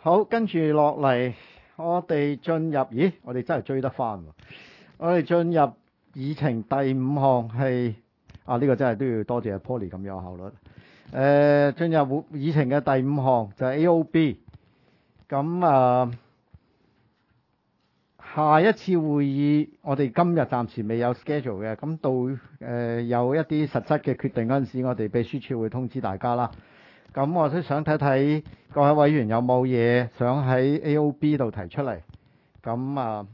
好，跟住落嚟，我哋進入，咦，我哋真係追得返喎。我哋進入議程第5項係，呢個真係都要多謝 Poly 咁有效率。進入議程嘅第5項就係 AOB。咁下一次會議我哋今日暫時未有 schedule 嘅，咁到有一啲實質嘅決定嗰陣時，我哋秘書處會通知大家啦。咁我都想睇睇各位委員有冇嘢想喺 AOB 度提出嚟。咁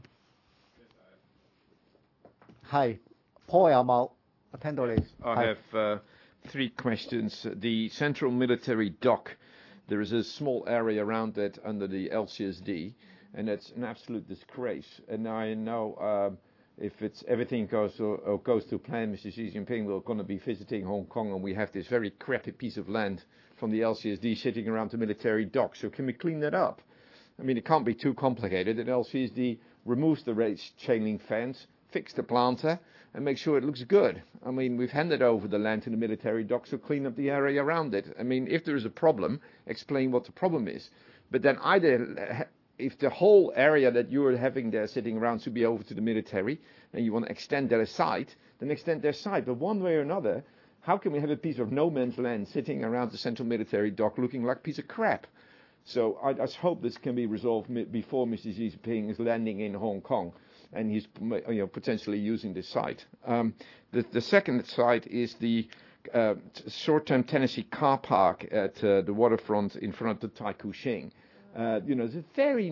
係 Paul 有冇？我聽到你。 I have three questions. The central military dock, there is a small area around that under the LCSD, and that's an absolute disgrace. And I know if everything goes to plan, Mr. Xi Jinping, we're going to be visiting Hong Kong, and we have this very crappy piece of land from the LCSD sitting around the military dock. So can we clean that up? I mean, it can't be too complicated. The LCSD removes the raised chain link fence, fix the planter, and make sure it looks good. I mean, we've handed over the land to the military dock, so clean up the area around it. I mean, if there is a problem, explain what the problem is. But then either, if the whole area that you're having there sitting around should be over to the military, and you want to extend their site, then extend their site. But one way or another, how can we have a piece of no man's land sitting around the central military dock looking like a piece of crap? So I just hope this can be resolved before Mr. Xi Jinping is landing in Hong Kong, and he's potentially using this site. The second site is the short-term Tennessee car park at the waterfront in front of the Tai Kung Shing. It's a very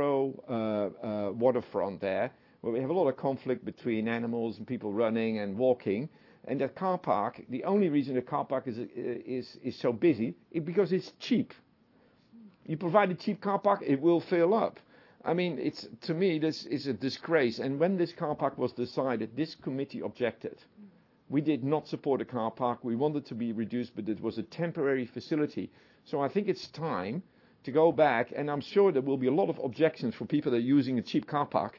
narrow waterfront there, where we have a lot of conflict between animals and people running and walking. And that car park, the only reason the car park is so busy is because it's cheap. You provide a cheap car park, it will fill up. I mean, to me, this is a disgrace. And when this car park was decided, this committee objected. We did not support a car park. We wanted to be reduced, but it was a temporary facility. So I think it's time to go back, and I'm sure there will be a lot of objections for people that are using a cheap car park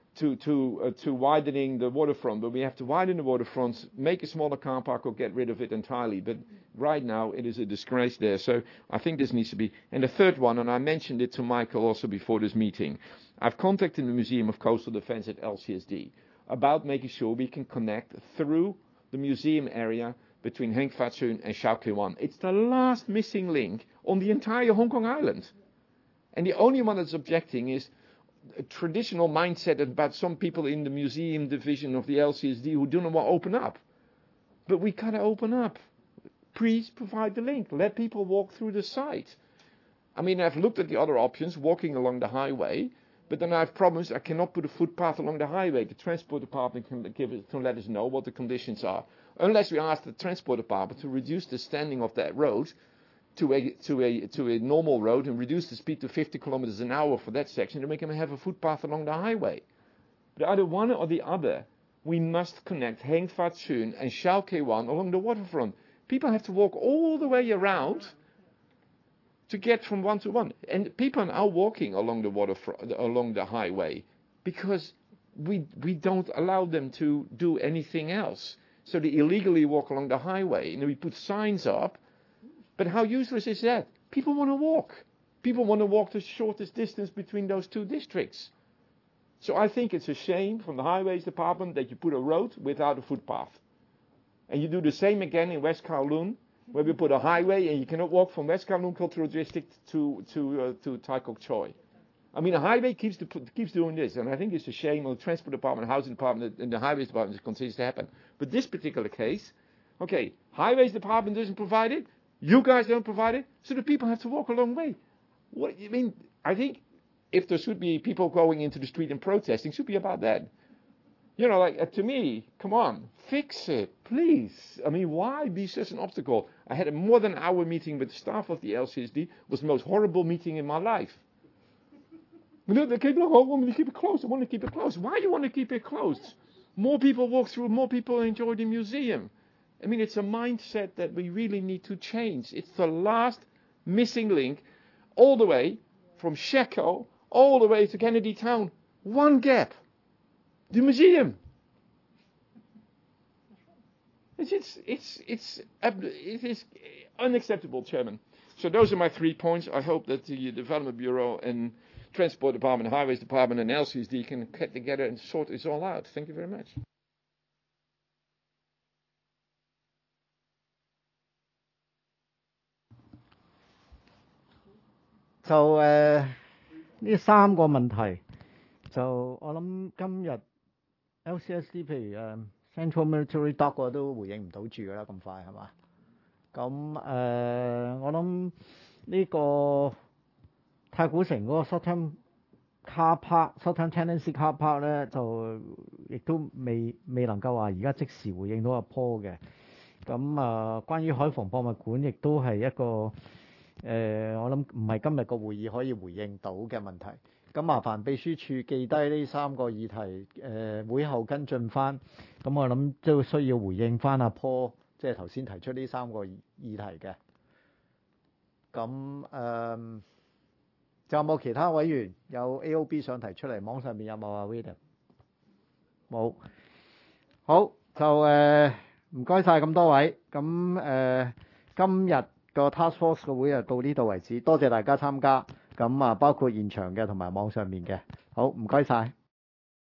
to widening the waterfront. But we have to widen the waterfront, make a smaller car park, or get rid of it entirely. But right now, it is a disgrace there. So I think this needs to be. And the third one, and I mentioned it to Michael also before this meeting, I've contacted the Museum of Coastal Defence at LCSD about making sure we can connect through the museum area between Heng Fat Shun and Shao Kei Wan. It's the last missing link on the entire Hong Kong island. And the only one that's objecting is a traditional mindset about some people in the museum division of the LCSD who do not want to open up. But we got to open up. Please provide the link. Let people walk through the site. I mean, I've looked at the other options, walking along the highway, but then I have problems. I cannot put a footpath along the highway. The transport department can let us know what the conditions are. Unless we ask the transport department to reduce the standing of that road to a normal road and reduce the speed to 50 kilometers an hour for that section, to make them have a footpath along the highway. But either one or the other, we must connect Heng Fat Shun and Shao Kei Wan along the waterfront. People have to walk all the way around to get from one to one. And people are now walking along the waterfront, along the highway, because we don't allow them to do anything else. So they illegally walk along the highway, and we put signs up. But how useless is that? People want to walk. People want to walk the shortest distance between those two districts. So I think it's a shame from the Highways Department that you put a road without a footpath. And you do the same again in West Kowloon, where we put a highway and you cannot walk from West Kowloon Cultural District to Tai Kok Tsui. I mean, the highway keeps doing this, and I think it's a shame on the Transport Department, Housing Department, and the Highways Department it continues to happen. But this particular case, okay, Highways Department doesn't provide it, you guys don't provide it, so the people have to walk a long way. What I mean, I think if there should be people going into the street and protesting, it should be about that. To me, come on, fix it, please. I mean, why be such an obstacle? I had a more than an hour meeting with the staff of the LCSD. It was the most horrible meeting in my life. They keep, I want to keep it closed. I want to keep it closed. Why do you want to keep it closed? More people walk through, more people enjoy the museum. I mean, it's a mindset that we really need to change. It's the last missing link, all the way from Sheko, all the way to Kennedy Town. One gap. The museum. It is unacceptable, Chairman. So those are my 3 points. I hope that the Development Bureau and Transport Department, Highways Department and LCSD can get together and sort this all out. Thank you very much. 就呢3個問題，就我諗今日 LCSD 譬如Central Military Dock 我都回應唔到住㗎啦，咁快係嘛？咁我諗呢個太古城嗰個 Short-term Car Park、Short-term Tenancy Car Park 咧，就亦都未能夠話而家即時回應到阿 Paul 嘅。咁關於海防博物館，亦都係一個我諗唔係今日個會議可以回應到嘅問題。咁麻煩秘書處記低呢3個議題，會後跟進翻。咁我諗都需要回應翻阿 Paul， 即係頭先提出呢3個議題嘅。咁仲有冇其他委員有 AOB 想提出嚟？網上面有冇啊 William？ 冇。好，就唔該晒咁多位。咁今日個 Task Force 個會就到呢度為止，多謝大家參加。咁包括現場嘅同埋網上面嘅。好，唔該晒。